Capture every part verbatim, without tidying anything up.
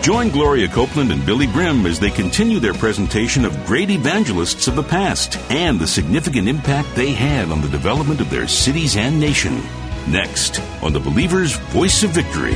Join Gloria Copeland and Billy Brim as they continue their presentation of great evangelists of the past and the significant impact they had on the development of their cities and nation. Next, on The Believer's Voice of Victory.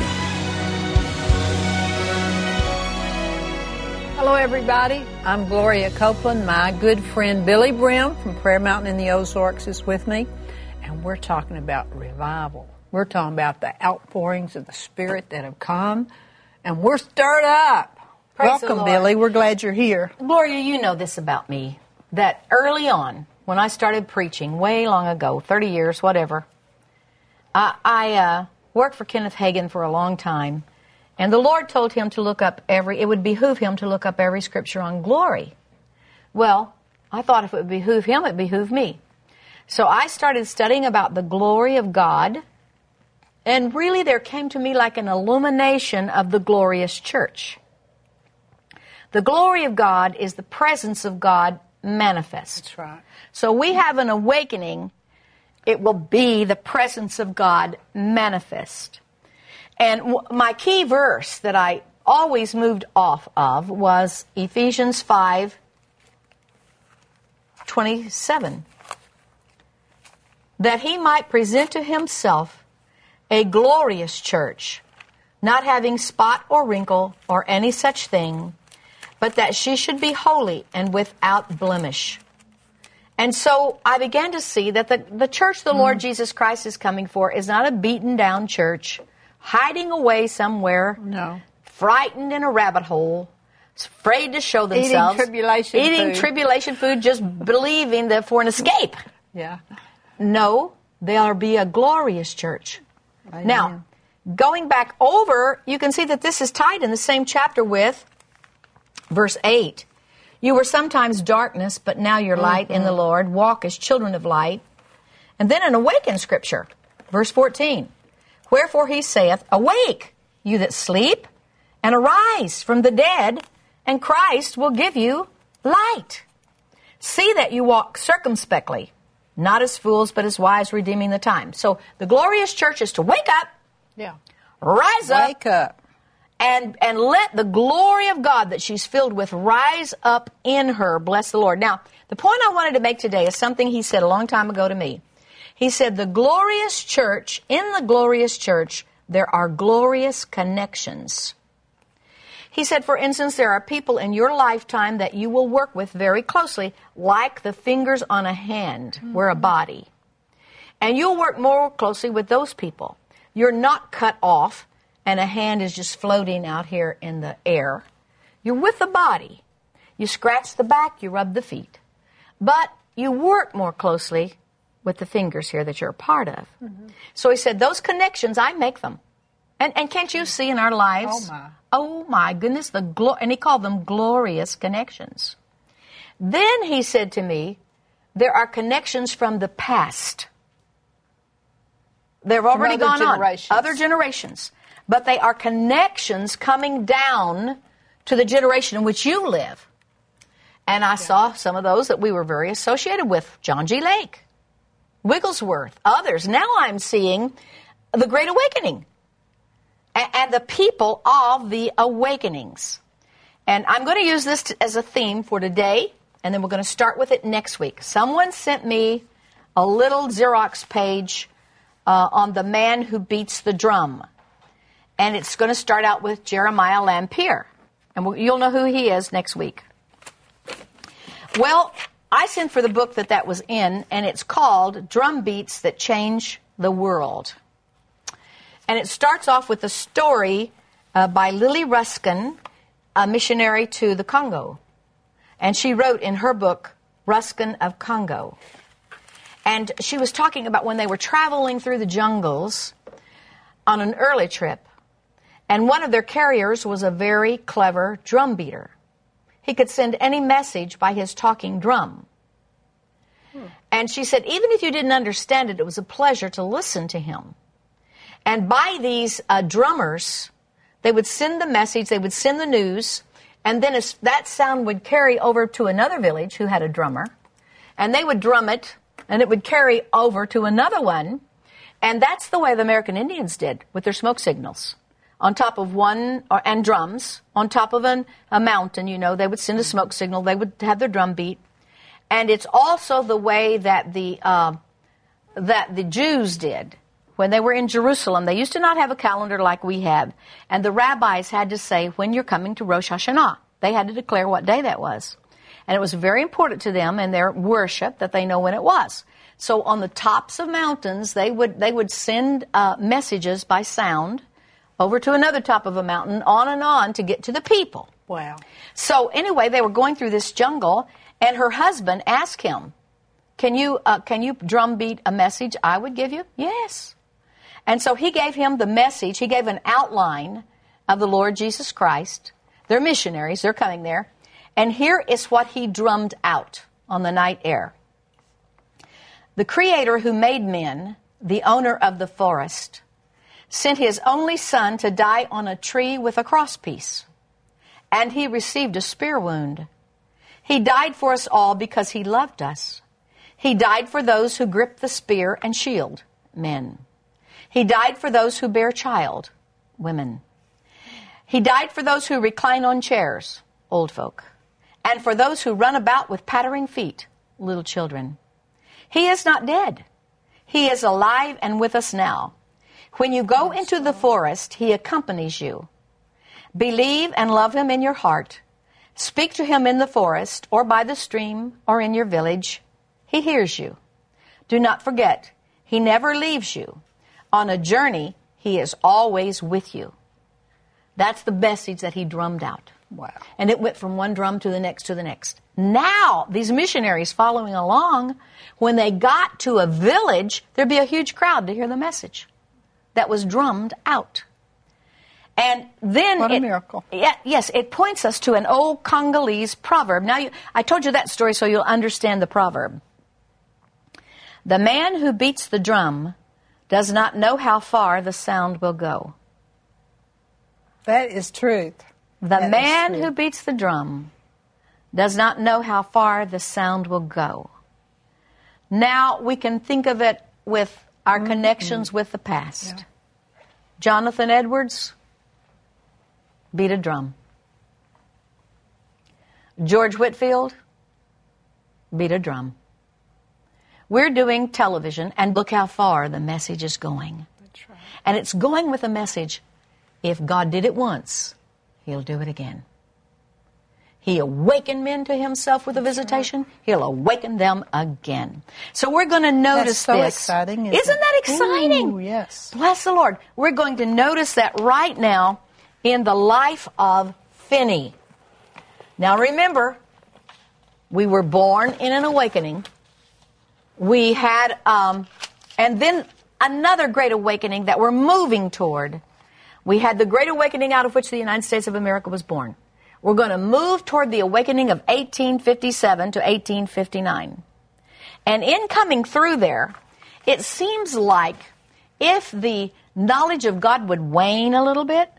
Hello, everybody. I'm Gloria Copeland. My good friend Billy Brim from Prayer Mountain in the Ozarks is with me, and we're talking about revival. We're talking about the outpourings of the Spirit that have come, and we're stirred up. Praise the Welcome, Lord. Billy. We're glad you're here. Gloria, you know this about me, that early on, when I started preaching, way long ago, thirty years, whatever, I, I uh, worked for Kenneth Hagin for a long time, and the Lord told him to look up every, it would behoove him to look up every scripture on glory. Well, I thought if it would behoove him, it would behoove me. So I started studying about the glory of God, and really there came to me like an illumination of the glorious church. The glory of God is the presence of God manifest. That's right. So we have an awakening. It will be the presence of God manifest. And w- my key verse that I always moved off of was Ephesians five twenty-seven. That he might present to himself a glorious church, not having spot or wrinkle or any such thing, but that she should be holy and without blemish. And so I began to see that the, the church the mm. Lord Jesus Christ is coming for is not a beaten down church, hiding away somewhere, no, frightened in a rabbit hole, afraid to show themselves, eating tribulation eating food. tribulation food, just believing that for an escape. Yeah. No, they'll be a glorious church. Amen. Now, going back over, you can see that this is tied in the same chapter with verse eight. You were sometimes darkness, but now you're light mm-hmm. in the Lord. Walk as children of light. And then an awakened scripture, verse fourteen. Wherefore he saith, awake, you that sleep, and arise from the dead, and Christ will give you light. See that you walk circumspectly, not as fools, but as wise, redeeming the time. So the glorious church is to wake up, yeah, rise up, wake up, and and let the glory of God that she's filled with rise up in her. Bless the Lord. Now, the point I wanted to make today is something he said a long time ago to me. He said, the glorious church, in the glorious church, there are glorious connections. He said, for instance, there are people in your lifetime that you will work with very closely, like the fingers on a hand. Mm-hmm. We're a body. And you'll work more closely with those people. You're not cut off, and a hand is just floating out here in the air. You're with the body. You scratch the back, you rub the feet. But you work more closely with the fingers here that you're a part of. Mm-hmm. So he said, those connections, I make them. And, and can't you see in our lives? Oh, my. Oh, my goodness. the glo- And he called them glorious connections. Then he said to me, there are connections from the past. They've already From other gone generations. on. Other generations. But they are connections coming down to the generation in which you live. And I yeah. saw some of those that we were very associated with. John G. Lake, Wigglesworth, others. Now I'm seeing the Great Awakening and, and the people of the awakenings. And I'm going to use this to, as a theme for today, and then we're going to start with it next week. Someone sent me a little Xerox page uh, on the man who beats the drum. And it's going to start out with Jeremiah Lampier. And we'll, you'll know who he is next week. Well, I sent for the book that that was in, and it's called Drum Beats That Change the World. And it starts off with a story uh, by Lily Ruskin, a missionary to the Congo. And she wrote in her book, Ruskin of Congo. And she was talking about when they were traveling through the jungles on an early trip. And one of their carriers was a very clever drum beater. He could send any message by his talking drum. Hmm. And she said, even if you didn't understand it, it was a pleasure to listen to him. And by these uh, drummers, they would send the message, they would send the news, and then as that sound would carry over to another village who had a drummer, and they would drum it, and it would carry over to another one. And that's the way the American Indians did with their smoke signals. on top of one, or, and drums, on top of an, a mountain, you know. They would send a smoke signal. They would have their drum beat. And it's also the way that the, uh, that the Jews did. When they were in Jerusalem, they used to not have a calendar like we have. And the rabbis had to say, when you're coming to Rosh Hashanah. They had to declare what day that was. And it was very important to them in their worship that they know when it was. So on the tops of mountains, they would they would send uh, messages by sound over to another top of a mountain, on and on, to get to the people. Wow. So anyway, they were going through this jungle, and her husband asked him, can you, uh, can you drumbeat a message I would give you? Yes. And so he gave him the message. He gave an outline of the Lord Jesus Christ. They're missionaries. They're coming there. And here is what he drummed out on the night air. The Creator who made men, the owner of the forest, sent his only son to die on a tree with a crosspiece. And he received a spear wound. He died for us all because he loved us. He died for those who grip the spear and shield, men. He died for those who bear child, women. He died for those who recline on chairs, old folk. And for those who run about with pattering feet, little children. He is not dead. He is alive and with us now. When you go into the forest, he accompanies you. Believe and love him in your heart. Speak to him in the forest, or by the stream, or in your village. He hears you. Do not forget, he never leaves you. On a journey, he is always with you. That's the message that he drummed out. Wow. And it went from one drum to the next to the next. Now, these missionaries following along, when they got to a village, there'd be a huge crowd to hear the message that was drummed out. And then what a it, miracle. Yeah, yes, it points us to an old Congolese proverb. Now, you, I told you that story so you'll understand the proverb. The man who beats the drum does not know how far the sound will go. That is truth. The that man who beats the drum does not know how far the sound will go. Now we can think of it with our mm-hmm. connections with the past. Yeah. Jonathan Edwards beat a drum. George Whitefield beat a drum. We're doing television, and look how far the message is going. That's right. And it's going with a message, if God did it once, he'll do it again. He awakened men to himself with a visitation. Right. He'll awaken them again. So we're going to notice That's so this. Exciting, isn't, isn't that exciting? Ooh, yes. Bless the Lord. We're going to notice that right now in the life of Finney. Now remember, we were born in an awakening. We had, um, and then another great awakening that we're moving toward. We had the Great Awakening out of which the United States of America was born. We're going to move toward the awakening of eighteen fifty-seven to eighteen fifty-nine. And in coming through there, it seems like if the knowledge of God would wane a little bit,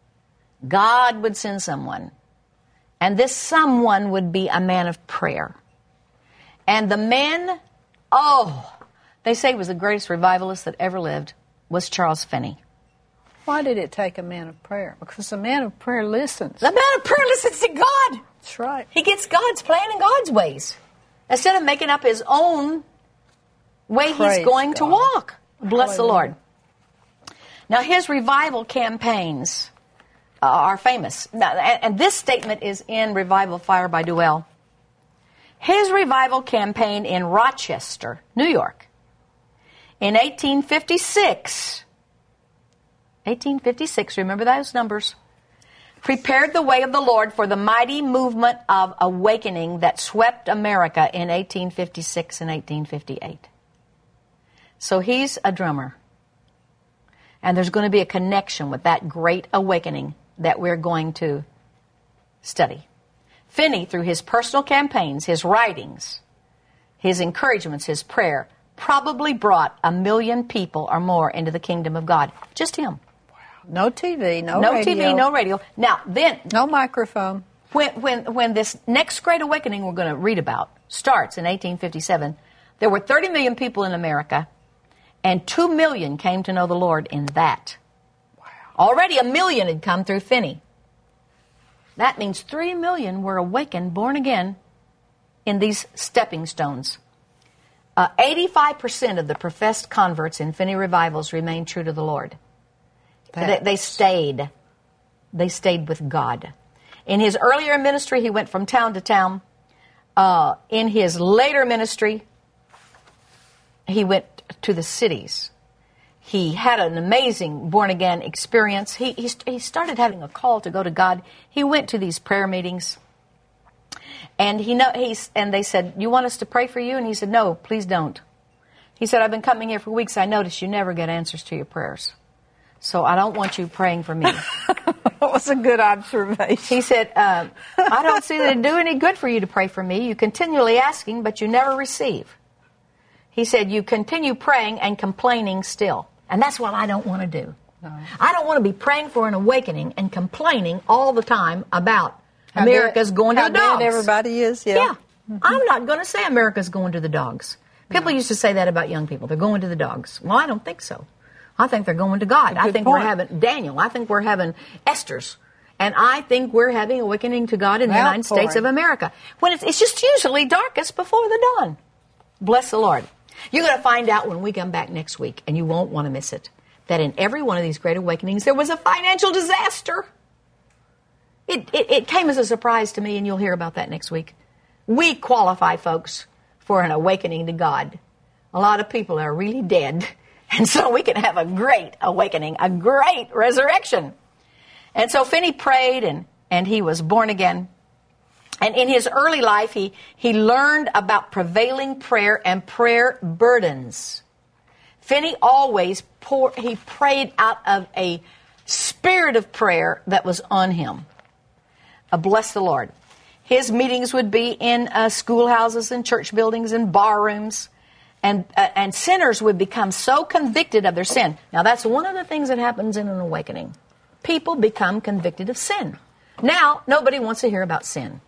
God would send someone. And this someone would be a man of prayer. And the man, oh, they say he was the greatest revivalist that ever lived, was Charles Finney. Why did it take a man of prayer? Because a man of prayer listens. The man of prayer listens to God. That's right. He gets God's plan and God's ways. Instead of making up his own way Praise he's going God. to walk. Bless Hallelujah. the Lord. Now, his revival campaigns uh, are famous. Now, and, and this statement is in Revival Fire by Duell. His revival campaign in Rochester, New York, in eighteen fifty-six... eighteen fifty-six, remember those numbers, prepared the way of the Lord for the mighty movement of awakening that swept America in eighteen fifty-six and eighteen fifty-eight. So he's a drummer. And there's going to be a connection with that great awakening that we're going to study. Finney, through his personal campaigns, his writings, his encouragements, his prayer, probably brought a million people or more into the kingdom of God. Just him. No T V, no, no radio. T V, no radio. Now, then... No microphone. When, when, when this next great awakening we're going to read about starts in eighteen fifty-seven, there were thirty million people in America, and two million came to know the Lord in that. Wow. Already a million had come through Finney. That means three million were awakened, born again, in these stepping stones. Uh, eighty-five percent of the professed converts in Finney revivals remained true to the Lord. They, they stayed. They stayed with God. In his earlier ministry, he went from town to town. Uh, in his later ministry, he went to the cities. He had an amazing born-again experience. He, he, he started having a call to go to God. He went to these prayer meetings. And he know he's and they said, "You want us to pray for you?" And he said, "No, please don't." He said, "I've been coming here for weeks. I notice you never get answers to your prayers. So I don't want you praying for me." That was a good observation. He said, uh, "I don't see that it do any good for you to pray for me. You continually asking, but you never receive." He said, "You continue praying and complaining still." And that's what I don't want to do. No. I don't want to be praying for an awakening and complaining all the time about how America's dead, going to the dogs. Everybody is, yeah. Yeah. Mm-hmm. I'm not going to say America's going to the dogs. People no. used to say that about young people. They're going to the dogs. Well, I don't think so. I think they're going to God. I think point. we're having Daniel. I think we're having Esther's. And I think we're having awakening to God in the United States of America. When it's, it's just usually darkest before the dawn. Bless the Lord. You're going to find out when we come back next week, and you won't want to miss it, that in every one of these great awakenings, there was a financial disaster. It, it, it came as a surprise to me, and you'll hear about that next week. We qualify, folks, for an awakening to God. A lot of people are really dead, and so we can have a great awakening, a great resurrection. And so Finney prayed, and, and he was born again. And in his early life, he, he learned about prevailing prayer and prayer burdens. Finney always pour, he prayed out of a spirit of prayer that was on him. Uh, bless the Lord. His meetings would be in uh, schoolhouses and church buildings and bar rooms. And, uh, and sinners would become so convicted of their sin. Now, that's one of the things that happens in an awakening. People become convicted of sin. Now, nobody wants to hear about sin.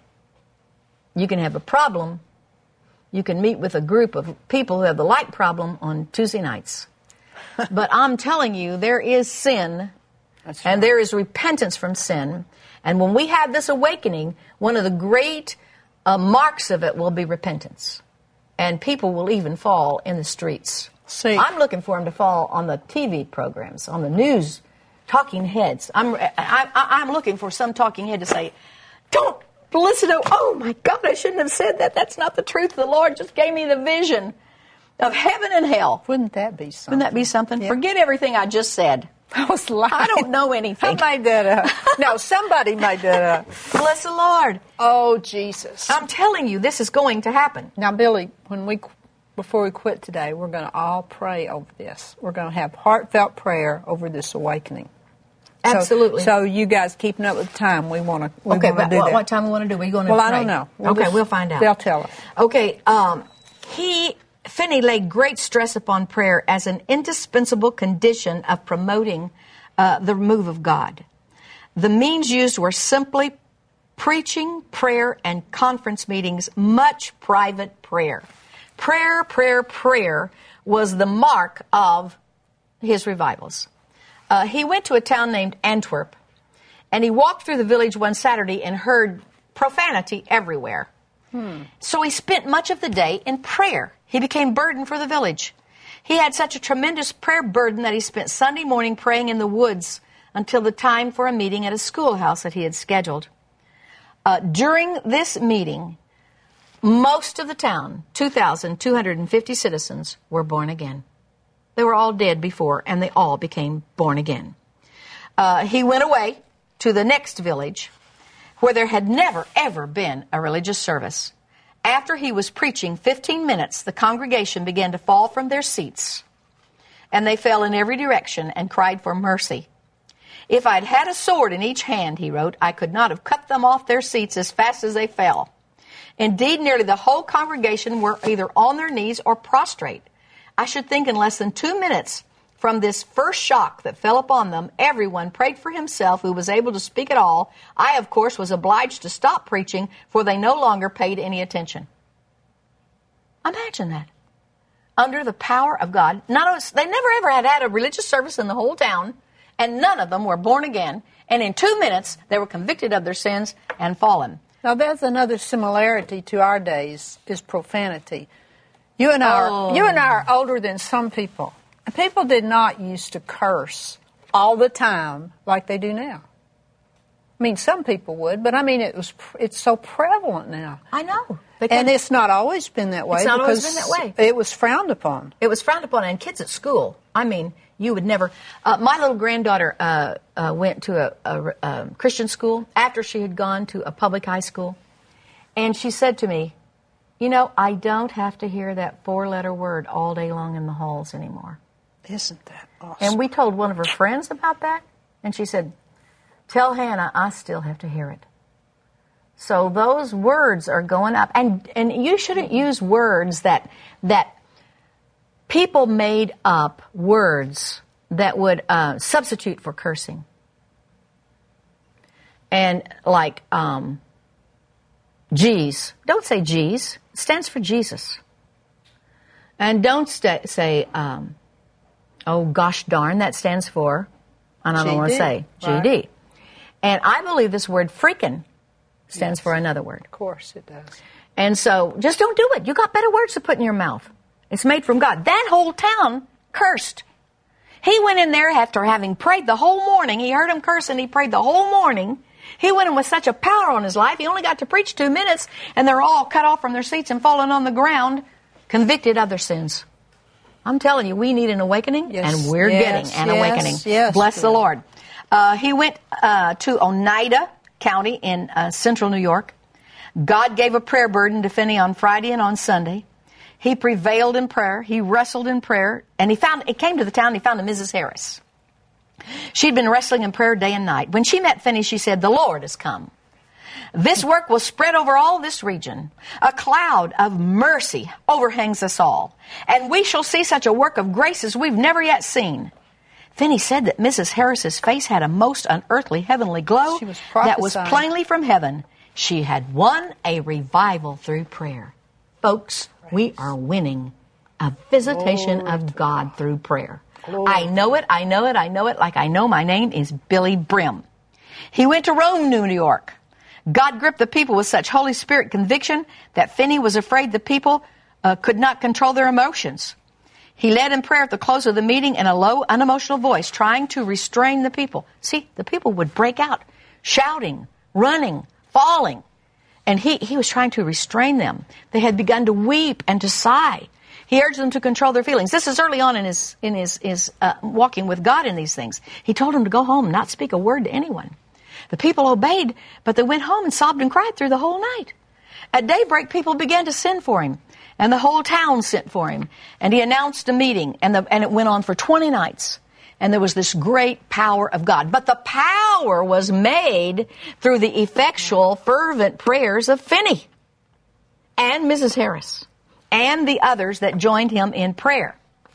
You can have a problem. You can meet with a group of people who have the like problem on Tuesday nights. But I'm telling you, there is sin, That's and right. there is repentance from sin. And when we have this awakening, one of the great uh, marks of it will be repentance. And people will even fall in the streets. See. I'm looking for them to fall on the T V programs, on the news, talking heads. I'm, I, I, I'm looking for some talking head to say, don't listen to, oh my God, I shouldn't have said that. That's not the truth. The Lord just gave me the vision of heaven and hell. Wouldn't that be something? Wouldn't that be something? Yeah. Forget everything I just said. I was lying. I don't know anything. I made that up. No, somebody made that up. Bless the Lord. Oh, Jesus. I'm telling you, this is going to happen. Now, Billy, when we, before we quit today, we're going to all pray over this. We're going to have heartfelt prayer over this awakening. Absolutely. So, so you guys keeping up with the time. We want to. We okay, but do what, that. What time we want to do? We're going to. Well, pray. I don't know. We'll okay, just, we'll find out. They'll tell us. Okay. Um, he Finney laid great stress upon prayer as an indispensable condition of promoting uh, the move of God. The means used were simply preaching, prayer, and conference meetings. Much private prayer. Prayer, prayer, prayer was the mark of his revivals. Uh, he went to a town named Antwerp, and he walked through the village one Saturday and heard profanity everywhere. Hmm. So he spent much of the day in prayer. He became burdened for the village. He had such a tremendous prayer burden that he spent Sunday morning praying in the woods until the time for a meeting at a schoolhouse that he had scheduled. Uh, during this meeting, most of the town, two thousand two hundred fifty citizens, were born again. They were all dead before, and they all became born again. Uh, he went away to the next village where there had never, ever been a religious service. After he was preaching fifteen minutes, the congregation began to fall from their seats, and they fell in every direction and cried for mercy. If I'd had a sword in each hand, he wrote, I could not have cut them off their seats as fast as they fell. Indeed, nearly the whole congregation were either on their knees or prostrate. I should think in less than two minutes from this first shock that fell upon them, everyone prayed for himself who was able to speak at all. I, of course, was obliged to stop preaching, for they no longer paid any attention. Imagine that. Under the power of God. Not only, they never ever had had a religious service in the whole town, and none of them were born again. And in two minutes, they were convicted of their sins and fallen. Now, there's another similarity to our days, is profanity. You and I, Oh. are, you and I are older than some people. And people did not used to curse all the time like they do now. I mean, some people would, but I mean, it was it's so prevalent now. I know. And it's not always been that way. It's not always because been that way. It was frowned upon. It was frowned upon, and kids at school, I mean, you would never... Uh, my little granddaughter uh, uh, went to a, a, a Christian school after she had gone to a public high school, and she said to me, you know, I don't have to hear that four-letter word all day long in the halls anymore. Isn't that awesome? And we told one of her friends about that, and she said, tell Hannah I still have to hear it. So those words are going up. And and you shouldn't use words that that people made up words that would uh, substitute for cursing. And like, um, geez. Don't say geez. It stands for Jesus. And don't st- say, um, oh, gosh darn. That stands for, I don't know what to say, G D. Right. And I believe this word freaking stands yes. for another word. Of course it does. And so just don't do it. You got better words to put in your mouth. It's made from God. That whole town cursed. He went in there after having prayed the whole morning. He heard him curse and he prayed the whole morning. He went in with such a power on his life. He only got to preach two minutes and they're all cut off from their seats and fallen on the ground, convicted of their sins. I'm telling you, we need an awakening, yes. and we're yes. getting an yes. awakening. Yes. Bless the Lord. Uh, he went uh, to Oneida County in uh, central New York. God gave a prayer burden to Finney on Friday and on Sunday. He prevailed in prayer. He wrestled in prayer. And he found, he came to the town, he found a Missus Harris. She'd been wrestling in prayer day and night. When she met Finney, she said, the Lord has come. This work will spread over all this region. A cloud of mercy overhangs us all. And we shall see such a work of grace as we've never yet seen. Finney said that Missus Harris's face had a most unearthly heavenly glow was that was plainly from heaven. She had won a revival through prayer. Folks, Praise. we are winning a visitation Lord. of God through prayer. Lord. I know it, I know it, I know it like I know my name is Billy Brim. He went to Rome, New York. God gripped the people with such Holy Spirit conviction that Finney was afraid the people uh, could not control their emotions. He led in prayer at the close of the meeting in a low, unemotional voice, trying to restrain the people. See, the people would break out, shouting, running, falling. And he, he was trying to restrain them. They had begun to weep and to sigh. He urged them to control their feelings. This is early on in his, in his, his uh, walking with God in these things. He told them to go home and not speak a word to anyone. The people obeyed, but they went home and sobbed and cried through the whole night. At daybreak, people began to send for him. And the whole town sent for him. And he announced a meeting, and, the, and it went on for twenty nights. And there was this great power of God. But the power was made through the effectual, fervent prayers of Finney and Missus Harris and the others that joined him in prayer.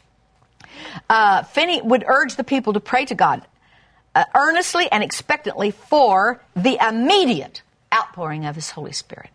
Uh, Finney would urge the people to pray to God uh, earnestly and expectantly for the immediate outpouring of His Holy Spirit.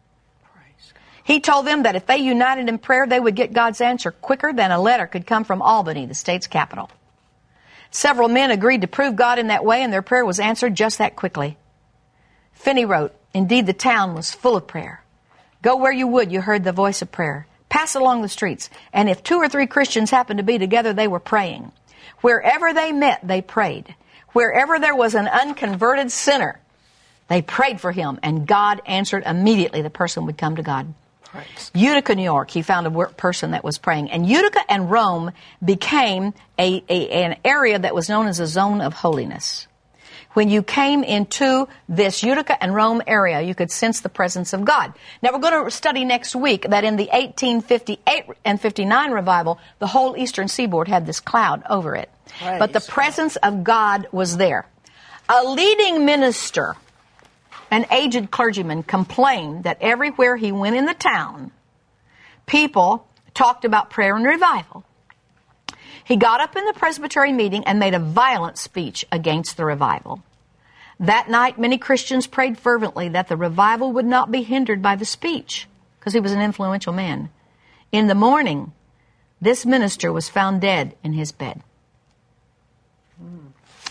He told them that if they united in prayer, they would get God's answer quicker than a letter could come from Albany, the state's capital. Several men agreed to prove God in that way, and their prayer was answered just that quickly. Finney wrote, indeed, the town was full of prayer. Go where you would, you heard the voice of prayer. Pass along the streets, and if two or three Christians happened to be together, they were praying. Wherever they met, they prayed. Wherever there was an unconverted sinner, they prayed for him, and God answered immediately. The person would come to God. Right. Utica, New York, he found a person that was praying. And Utica and Rome became a, a, an area that was known as a zone of holiness. When you came into this Utica and Rome area, you could sense the presence of God. Now, we're going to study next week that in the eighteen fifty-eight and fifty-nine revival, the whole eastern seaboard had this cloud over it. Right. But the presence of God was there. A leading minister, an aged clergyman, complained that everywhere he went in the town, people talked about prayer and revival. He got up in the Presbytery meeting and made a violent speech against the revival. That night, many Christians prayed fervently that the revival would not be hindered by the speech, because he was an influential man. In the morning, this minister was found dead in his bed.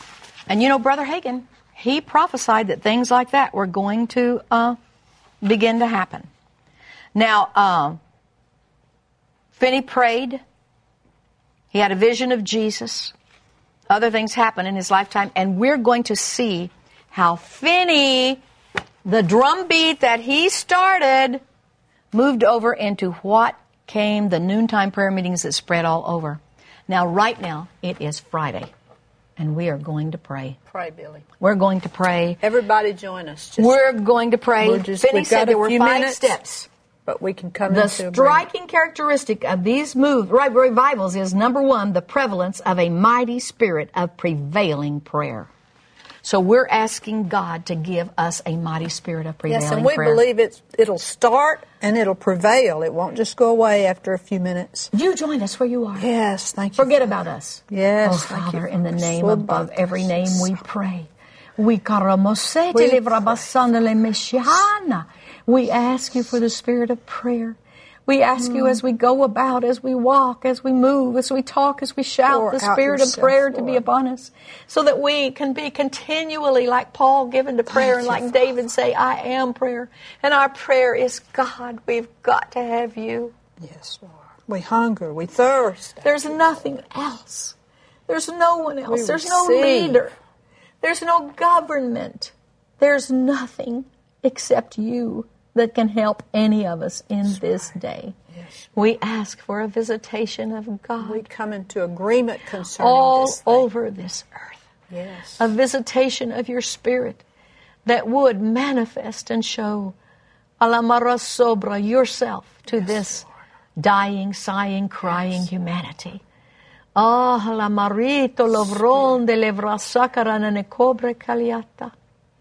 And you know, Brother Hagin, he prophesied that things like that were going to uh, begin to happen. Now, uh, Finney prayed. He had a vision of Jesus. Other things happened in his lifetime. And we're going to see how Finney, the drum beat that he started, moved over into what came the noontime prayer meetings that spread all over. Now, right now, it is Friday, and we are going to pray. Pray, Billy. We're going to pray. Everybody join us. Just, We're going to pray. Just, Finney said there were five minutes, steps. But we can come the into agreement. striking characteristic of these move, right, revivals is, number one, the prevalence of a mighty spirit of prevailing prayer. So we're asking God to give us a mighty spirit of prevailing prayer. Yes, and we prayer. believe it's, it'll start and it'll prevail. It won't just go away after a few minutes. You join us where you are. Yes, thank you. Forget about us. Yes, oh, thank Father, you. in the name So above every name we pray. We We ask you for the spirit of prayer. We ask mm. you as we go about, as we walk, as we move, as we talk, as we shout, Pour the spirit yourself, of prayer Lord. to be upon us, so that we can be continually, like Paul, given to prayer, Thank and like you, David say, I am prayer. And our prayer is, God, we've got to have you. Yes, Lord. We hunger, we thirst. There's nothing else. There's no one else. We There's no receive. leader. There's no government. There's nothing except you that can help any of us in That's this right. day. Yes. We ask for a visitation of God. We come into agreement concerning all this thing. over this earth. Yes. A visitation of your Spirit that would manifest and show Alamara Sobra yourself to yes, this Lord. dying, sighing, crying yes. humanity. Ah, la marito lovron de levrasakarana ne cobre caliata.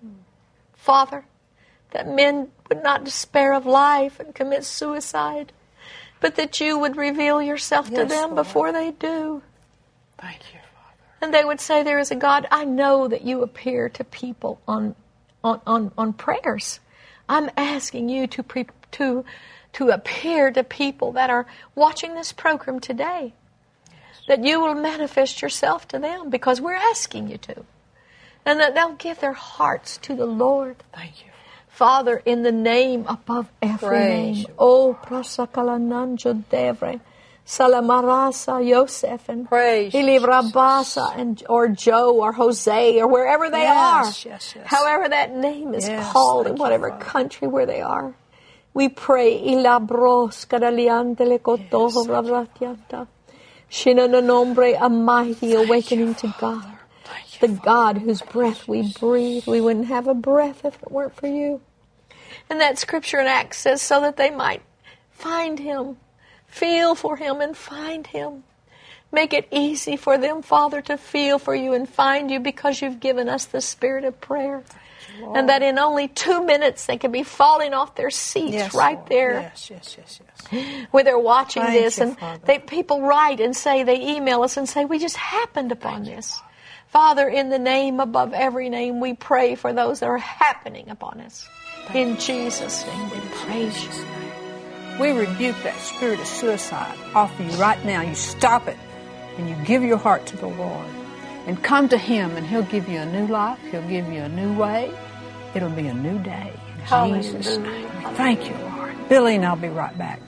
Father, that men would not despair of life and commit suicide, but that you would reveal yourself yes, to them Lord. before they do. Thank you, Father. And they would say, there is a God. I know that you appear to people on on, on, on prayers. I'm asking you to, pre, to, to appear to people that are watching this program today, yes. that you will manifest yourself to them because we're asking you to. And that they'll give their hearts to the Lord. Thank you. Father, in the name above every Praise name. you. Oh, Prasakalananjo Devre, Salamarasa Yosef, and Praise Ilivrabasa, and or Joe or Jose or wherever they yes, are. Yes, yes. However that name is yes, called in whatever you, country where they are. We pray, Ilabros Caraliantele Cotojo Ravratianta. Shinananombre, a mighty awakening to God. The God whose breath we breathe. We wouldn't have a breath if it weren't for you. And that scripture in Acts says so that they might find him, feel for him and find him. Make it easy for them, Father, to feel for you and find you because you've given us the spirit of prayer. And that in only two minutes they can be falling off their seats yes, right Lord. there. Yes, yes, yes, yes. Where they're watching Thank this. you, and Father. they people write and say, they email us and say, we just happened upon Thank this. You, Father, in the name above every name, we pray for those that are happening upon us. In Jesus' name, we praise you. We rebuke that spirit of suicide off of you right now. You stop it, and you give your heart to the Lord. And come to Him, and He'll give you a new life. He'll give you a new way. It'll be a new day. In Hallelujah. Jesus' name. We thank you, Lord. Billy and I'll be right back.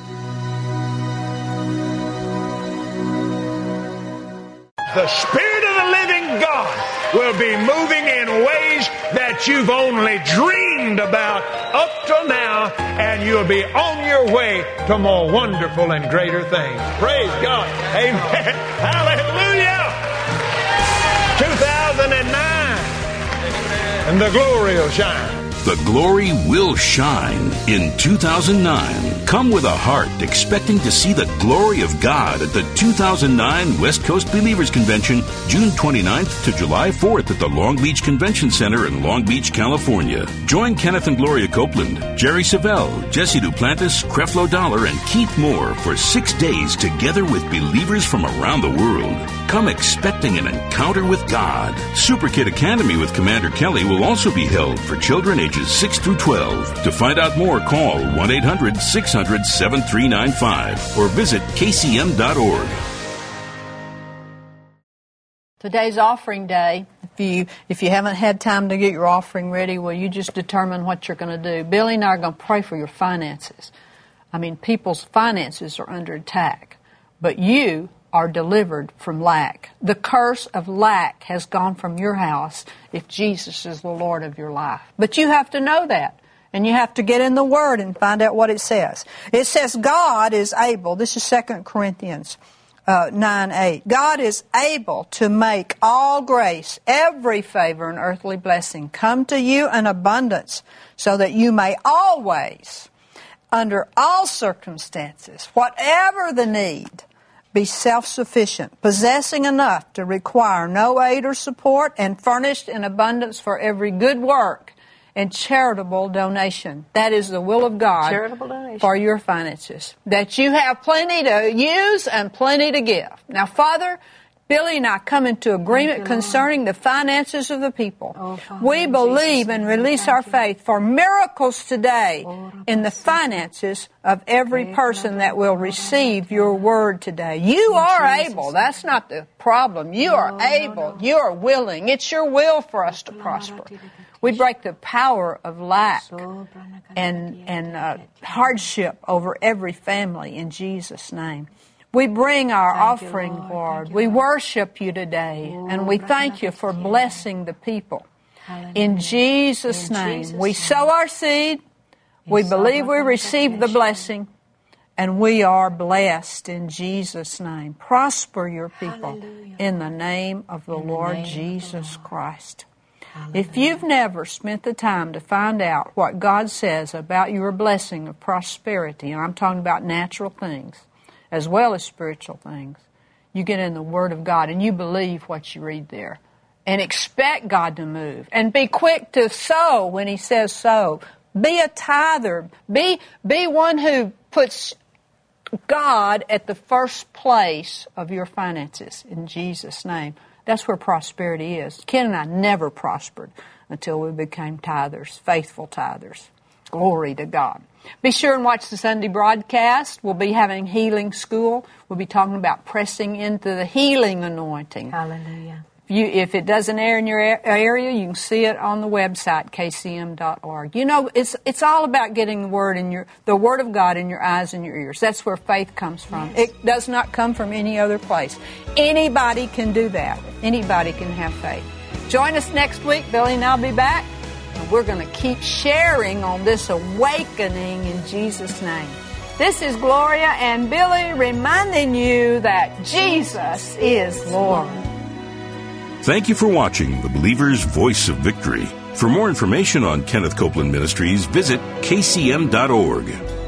The Spirit of the living God will be moving in ways that you've only dreamed about up till now, and you'll be on your way to more wonderful and greater things. Praise God. Amen. Hallelujah. two thousand nine. And the glory will shine. The glory will shine in two thousand nine. Come with a heart expecting to see the glory of God at the two thousand nine West Coast Believers Convention, June twenty-ninth to July fourth at the Long Beach Convention Center in Long Beach, California. Join Kenneth and Gloria Copeland, Jerry Savelle, Jesse Duplantis, Creflo Dollar, and Keith Moore for six days together with believers from around the world. Come expecting an encounter with God. Super Kid Academy with Commander Kelly will also be held for children ages six through twelve. To find out more, call one eight hundred six hundred seven three nine five or visit k c m dot org. Today's offering day. you if you haven't had time to get your offering ready, well, you just determine what you're going to do. Billy and I are going to pray for your finances. I mean, people's finances are under attack, but you are delivered from lack. The curse of lack has gone from your house if Jesus is the Lord of your life. But you have to know that, and you have to get in the Word and find out what it says. It says God is able, this is Second Corinthians uh, nine eight, God is able to make all grace, every favor and earthly blessing come to you in abundance, so that you may always, under all circumstances, whatever the need, be self-sufficient, possessing enough to require no aid or support, and furnished in abundance for every good work and charitable donation. That is the will of God for your finances. That you have plenty to use and plenty to give. Now, Father, Billy and I come into agreement you, concerning the finances of the people. Oh, Father, we believe and release our faith for miracles today in the finances of every person that will receive your word today. You are able. That's not the problem. You are able. You are willing. It's your will for us to prosper. We break the power of lack and, and uh, hardship over every family in Jesus' name. We bring our thank offering, you, Lord. Lord. We worship you today, oh, and we thank you for blessing the people. Hallelujah. In Jesus' In name, Jesus we name. sow our seed, we you believe we receive the blessing, and we are blessed in Jesus' name. Prosper your people Hallelujah. in the name of the in Lord the Jesus the Lord. Christ. Hallelujah. If you've never spent the time to find out what God says about your blessing of prosperity, and I'm talking about natural things, as well as spiritual things, you get in the Word of God and you believe what you read there and expect God to move and be quick to sow when He says sow. Be a tither. Be, be one who puts God at the first place of your finances in Jesus' name. That's where prosperity is. Ken and I never prospered until we became tithers, faithful tithers. Glory to God. Be sure and watch the Sunday broadcast. We'll be having healing school. We'll be talking about pressing into the healing anointing. Hallelujah. If, you, if it doesn't air in your area, you can see it on the website, k c m dot org. You know, it's it's all about getting the word in your the Word of God in your eyes and your ears. That's where faith comes from. Yes. It does not come from any other place. Anybody can do that. Anybody can have faith. Join us next week. Billy and I'll be back. And we're going to keep sharing on this awakening in Jesus' name. This is Gloria and Billy reminding you that Jesus is Lord. Thank you for watching The Believer's Voice of Victory. For more information on Kenneth Copeland Ministries, visit k c m dot org.